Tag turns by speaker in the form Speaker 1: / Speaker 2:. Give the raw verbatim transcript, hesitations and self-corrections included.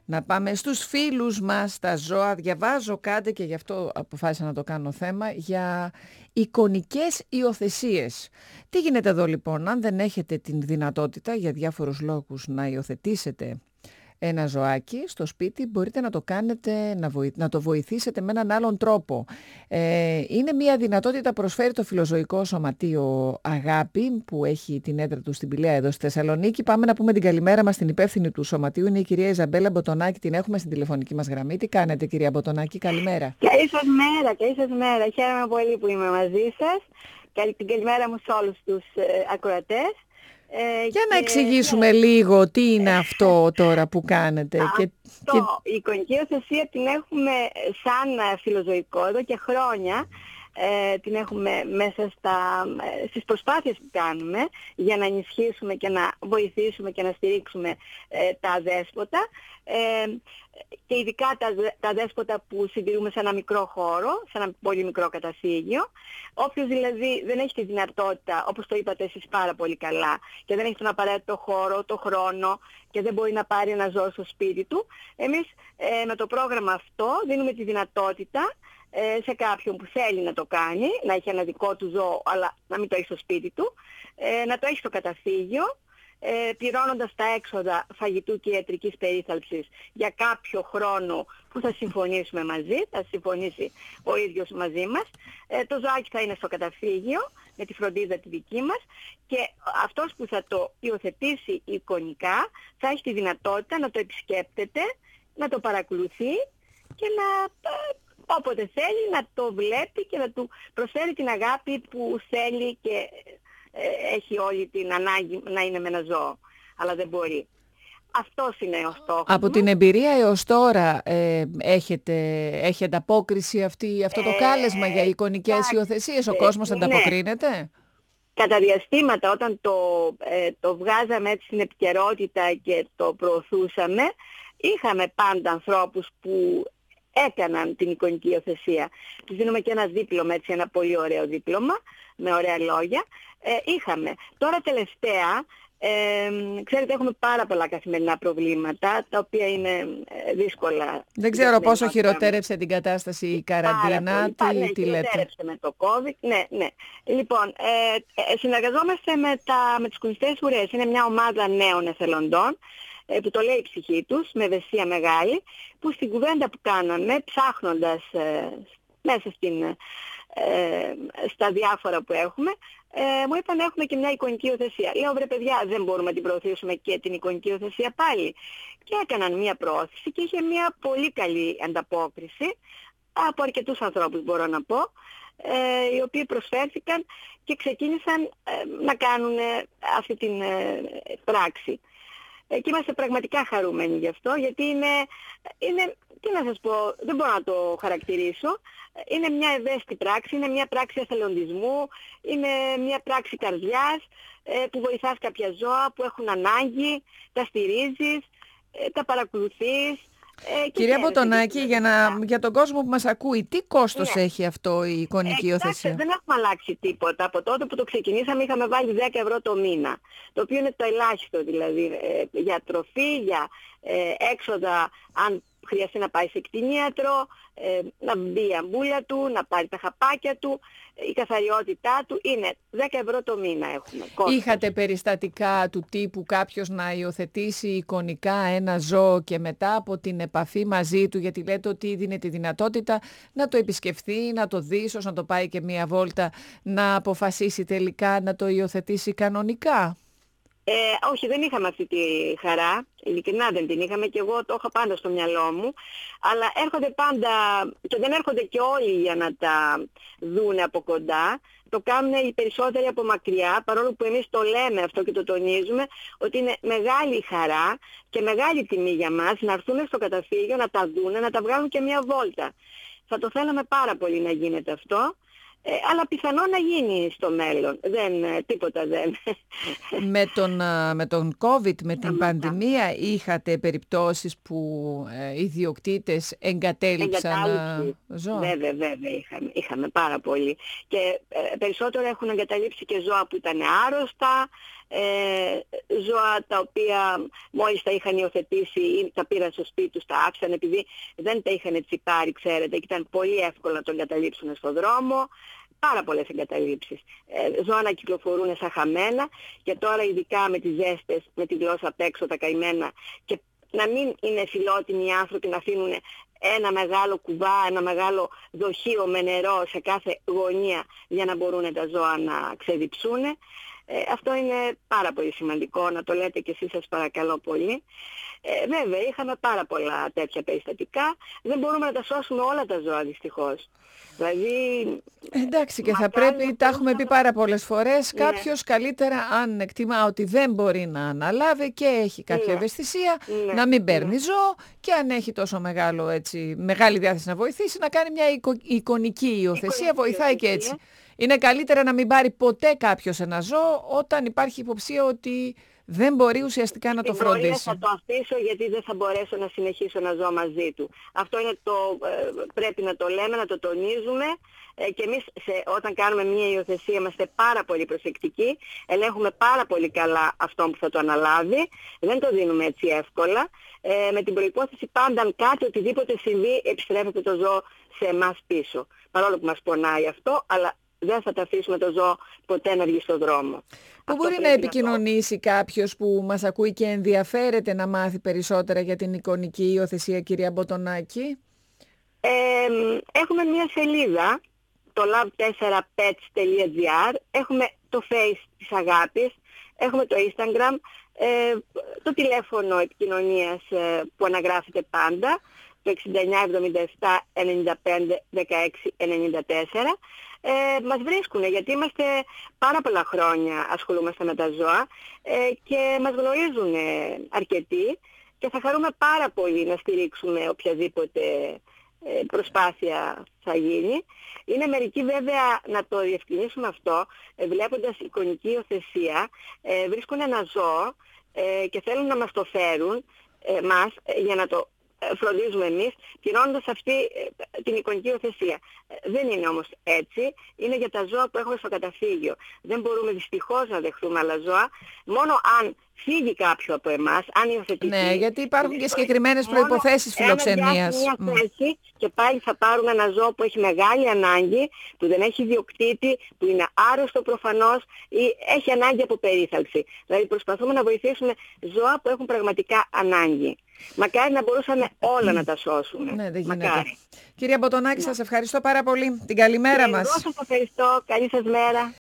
Speaker 1: Να πάμε στους φίλους μας, τα ζώα. Διαβάζω κάτι και γι' αυτό αποφάσισα να το κάνω θέμα, για εικονικές υιοθεσίες. Τι γίνεται εδώ λοιπόν? Αν δεν έχετε την δυνατότητα για διάφορους λόγους να υιοθετήσετε ένα ζωάκι στο σπίτι, μπορείτε να το κάνετε, να, βοη... να το βοηθήσετε με έναν άλλον τρόπο. Ε, είναι μια δυνατότητα, προσφέρει το Φιλοζωικό Σωματείο Αγάπη, που έχει την έδρα του στην Πηλαία εδώ στη Θεσσαλονίκη. Πάμε να πούμε την καλημέρα μας στην υπεύθυνη του σωματείου, είναι η κυρία Ιζαμπέλα Μποτονάκη, την έχουμε στην τηλεφωνική μας γραμμή. Τι κάνετε, κυρία Μποτονάκη? Καλημέρα.
Speaker 2: Καλή σας μέρα, καλή σας μέρα. Χαίρομαι πολύ που είμαι μαζί σας. Καλή την καλημέρα μου σε όλους τους ε, ακροατές.
Speaker 1: Ε, Για και... να εξηγήσουμε ναι. λίγο τι είναι αυτό τώρα που κάνετε.
Speaker 2: Αυτό,
Speaker 1: και,
Speaker 2: και... η εικονική υιοθεσία την έχουμε σαν φιλοζωικό εδώ και χρόνια. Ε, την έχουμε μέσα στα, στις προσπάθειες που κάνουμε για να ενισχύσουμε και να βοηθήσουμε και να στηρίξουμε ε, τα αδέσποτα ε, και ειδικά τα, τα αδέσποτα που συντηρούμε σε ένα μικρό χώρο, σε ένα πολύ μικρό καταφύγιο. Όποιος δηλαδή δεν έχει τη δυνατότητα, όπως το είπατε εσείς πάρα πολύ καλά, και δεν έχει τον απαραίτητο χώρο, το χρόνο και δεν μπορεί να πάρει ένα ζώο στο σπίτι του, εμείς ε, με το πρόγραμμα αυτό δίνουμε τη δυνατότητα σε κάποιον που θέλει να το κάνει, να έχει ένα δικό του ζώο αλλά να μην το έχει στο σπίτι του, να το έχει στο καταφύγιο, πληρώνοντας τα έξοδα φαγητού και ιατρικής περίθαλψης για κάποιο χρόνο που θα συμφωνήσουμε μαζί, θα συμφωνήσει ο ίδιος μαζί μας. Το ζωάκι θα είναι στο καταφύγιο με τη φροντίδα τη δική μας και αυτός που θα το υιοθετήσει εικονικά θα έχει τη δυνατότητα να το επισκέπτεται, να το παρακολουθεί και να... όποτε θέλει να το βλέπει και να του προσφέρει την αγάπη που θέλει και ε, έχει όλη την ανάγκη να είναι με ένα ζώο, αλλά δεν μπορεί. Αυτός είναι ο στόχος.
Speaker 1: Από μου. Την εμπειρία έως τώρα ε, έχετε, έχει ανταπόκριση αυτή, αυτό το ε, κάλεσμα για εικονικές υιοθεσίες, ο κόσμος ναι. ανταποκρίνεται?
Speaker 2: Κατά διαστήματα όταν το, ε, το βγάζαμε έτσι στην επικαιρότητα και το προωθούσαμε, είχαμε πάντα ανθρώπους που έκαναν την εικονική υιοθεσία. Τους δίνουμε και ένα δίπλωμα, έτσι, ένα πολύ ωραίο δίπλωμα, με ωραία λόγια. Ε, είχαμε. Τώρα τελευταία, ε, ξέρετε, έχουμε πάρα πολλά καθημερινά προβλήματα, τα οποία είναι ε, δύσκολα.
Speaker 1: Δεν ξέρω πόσο χειροτέρεψε την κατάσταση η καραντίνα, τι,
Speaker 2: ναι,
Speaker 1: τι λέτε?
Speaker 2: Χειροτέρεψε με το COVID, ναι, ναι. Λοιπόν, ε, ε, συνεργαζόμαστε με, τα, με τις κουνιστές ουρές. Είναι μια ομάδα νέων εθελοντών, που το λέει η ψυχή τους, με ευαισθησία μεγάλη, που στην κουβέντα που κάναμε, ψάχνοντας ε, μέσα στην, ε, στα διάφορα που έχουμε, ε, μου είπαν έχουμε και μια εικονική υιοθεσία. Λέω, βρε παιδιά, δεν μπορούμε να την προωθήσουμε και την εικονική υιοθεσία πάλι? Και έκαναν μια προώθηση και είχε μια πολύ καλή ανταπόκριση από αρκετούς ανθρώπους, μπορώ να πω, ε, οι οποίοι προσφέρθηκαν και ξεκίνησαν ε, να κάνουν ε, αυτή την ε, πράξη. Και είμαστε πραγματικά χαρούμενοι γι' αυτό, γιατί είναι, είναι, τι να σας πω, δεν μπορώ να το χαρακτηρίσω, είναι μια ευαίσθητη πράξη, είναι μια πράξη εθελοντισμού, είναι μια πράξη καρδιάς, που βοηθάς κάποια ζώα που έχουν ανάγκη, τα στηρίζεις, τα παρακολουθείς. Ε,
Speaker 1: Κυρία Μποτονάκη, για, να, για τον κόσμο που μας ακούει, τι κόστος ναι. έχει αυτό η εικονική υιοθεσία?
Speaker 2: Ε, δεν έχουμε αλλάξει τίποτα. Από τότε που το ξεκινήσαμε είχαμε βάλει δέκα ευρώ το μήνα, το οποίο είναι το ελάχιστο δηλαδή ε, για τροφή, για ε, έξοδα αν χρειαστεί να πάει σε κτηνίατρο, ε, να μπει η αμπούλα του, να πάρει τα χαπάκια του, η καθαριότητά του, είναι δέκα ευρώ το μήνα έχουμε. Κόστος.
Speaker 1: Είχατε περιστατικά του τύπου κάποιος να υιοθετήσει εικονικά ένα ζώο και μετά από την επαφή μαζί του, γιατί λέτε ότι δίνει τη δυνατότητα να το επισκεφθεί, να το δει, ίσως να το πάει και μία βόλτα, να αποφασίσει τελικά να το υιοθετήσει κανονικά?
Speaker 2: Ε, όχι, δεν είχαμε αυτή τη χαρά, ειλικρινά δεν την είχαμε και εγώ το είχα πάντα στο μυαλό μου, αλλά έρχονται πάντα και δεν έρχονται και όλοι για να τα δούνε από κοντά, το κάνουν οι περισσότεροι από μακριά, παρόλο που εμείς το λέμε αυτό και το τονίζουμε, ότι είναι μεγάλη χαρά και μεγάλη τιμή για μας να έρθουν στο καταφύγιο, να τα δούνε, να τα βγάλουν και μια βόλτα. Θα το θέλαμε πάρα πολύ να γίνεται αυτό. Ε, αλλά πιθανόν να γίνει στο μέλλον. Δεν, τίποτα δεν.
Speaker 1: Με τον, με τον COVID, με την πανδημία, είχατε περιπτώσεις που ε, οι ιδιοκτήτες εγκατέλειψαν ζώα?
Speaker 2: Βέβαια, βέβαια, είχαμε, είχαμε πάρα πολύ. Και ε, περισσότερο έχουν εγκαταλείψει και ζώα που ήταν άρρωστα, ε, ζώα τα οποία μόλις τα είχαν υιοθετήσει ή τα πήραν στο σπίτι τους, τα άφησαν επειδή δεν τα είχαν τσιπάρει, ξέρετε, και ήταν πολύ εύκολο να τον εγκαταλείψουν στον δρόμο. Πάρα πολλές εγκαταλείψεις. Ε, ζώα να κυκλοφορούν σαν χαμένα, και τώρα ειδικά με τις ζέστες, με τη γλώσσα απ' έξω, τα καημένα, και να μην είναι φιλότιμοι οι άνθρωποι να αφήνουν ένα μεγάλο κουβά, ένα μεγάλο δοχείο με νερό σε κάθε γωνία για να μπορούν τα ζώα να ξεδιψούν. Ε, αυτό είναι πάρα πολύ σημαντικό, να το λέτε και εσείς, σας παρακαλώ πολύ. Ε, βέβαια, είχαμε πάρα πολλά τέτοια περιστατικά. Δεν μπορούμε να τα σώσουμε όλα τα ζώα, δυστυχώς. Δηλαδή,
Speaker 1: εντάξει, και θα πρέπει, τα έχουμε πει πάρα πολλές φορές, ναι. Κάποιος καλύτερα, αν εκτιμά ότι δεν μπορεί να αναλάβει και έχει κάποια ναι. ευαισθησία, ναι. να μην παίρνει ναι. ζώο, και αν έχει τόσο μεγάλο, έτσι, μεγάλη διάθεση να βοηθήσει, να κάνει μια εικο, εικονική υιοθεσία, βοηθάει και έτσι. Είναι καλύτερα να μην πάρει ποτέ κάποιος ένα ζώο όταν υπάρχει υποψία ότι δεν μπορεί ουσιαστικά να το φροντίσει.
Speaker 2: Θα το αφήσω γιατί δεν θα μπορέσω να συνεχίσω να ζω μαζί του. Αυτό είναι το, ε, πρέπει να το λέμε, να το τονίζουμε, ε, και εμείς σε, όταν κάνουμε μια υιοθεσία είμαστε πάρα πολύ προσεκτικοί, ελέγχουμε πάρα πολύ καλά αυτόν που θα το αναλάβει, δεν το δίνουμε έτσι εύκολα, ε, με την προϋπόθεση πάντα αν κάτι οτιδήποτε συμβεί επιστρέφεται το ζώο σε εμάς πίσω. Παρόλο που μας πονάει αυτό, αλλά δεν θα τα αφήσουμε το ζώο ποτέ να βγει στον δρόμο.
Speaker 1: Πού μπορεί να επικοινωνήσει να το... κάποιος που μας ακούει και ενδιαφέρεται να μάθει περισσότερα για την εικονική υιοθεσία, κυρία Μποτονάκη?
Speaker 2: Ε, έχουμε μια σελίδα, το love τέσσερα pets τελεία gr, έχουμε το face της αγάπης, έχουμε το Instagram, ε, το τηλέφωνο επικοινωνίας ε, που αναγράφεται πάντα, το εξήντα εννιά εβδομήντα επτά ενενήντα πέντε δεκαέξι ενενήντα τέσσερα. Ε, μας βρίσκουν γιατί είμαστε πάρα πολλά χρόνια ασχολούμαστε με τα ζώα, ε, και μας γνωρίζουν ε, αρκετοί, και θα χαρούμε πάρα πολύ να στηρίξουμε οποιαδήποτε ε, προσπάθεια θα γίνει. Είναι μερικοί βέβαια, να το διευκρινίσουμε αυτό, ε, βλέποντας εικονική υιοθεσία, ε, βρίσκουν ένα ζώο ε, και θέλουν να μας το φέρουν ε, μας, ε, για να το φροντίζουμε εμείς, πληρώνοντας αυτή την εικονική υιοθεσία. Δεν είναι όμως έτσι. Είναι για τα ζώα που έχουμε στο καταφύγιο. Δεν μπορούμε δυστυχώς να δεχθούμε άλλα ζώα. Μόνο αν φύγει κάποιο από εμάς, αν υιοθετηθεί.
Speaker 1: Ναι, γιατί υπάρχουν και συγκεκριμένες προϋποθέσεις φιλοξενίας.
Speaker 2: Μια θέση, και πάλι θα πάρουμε ένα ζώο που έχει μεγάλη ανάγκη, που δεν έχει ιδιοκτήτη, που είναι άρρωστο προφανώς ή έχει ανάγκη από περίθαλψη. Δηλαδή προσπαθούμε να βοηθήσουμε ζώα που έχουν πραγματικά ανάγκη. Μακάρι να μπορούσαμε όλα να τα σώσουμε.
Speaker 1: Ναι, δεν γίνεται. Μακάρι. Κυρία Μποτονάκη, σας ευχαριστώ πάρα πολύ. Την καλημέρα μας.
Speaker 2: Εγώ σας ευχαριστώ. Καλή σας μέρα.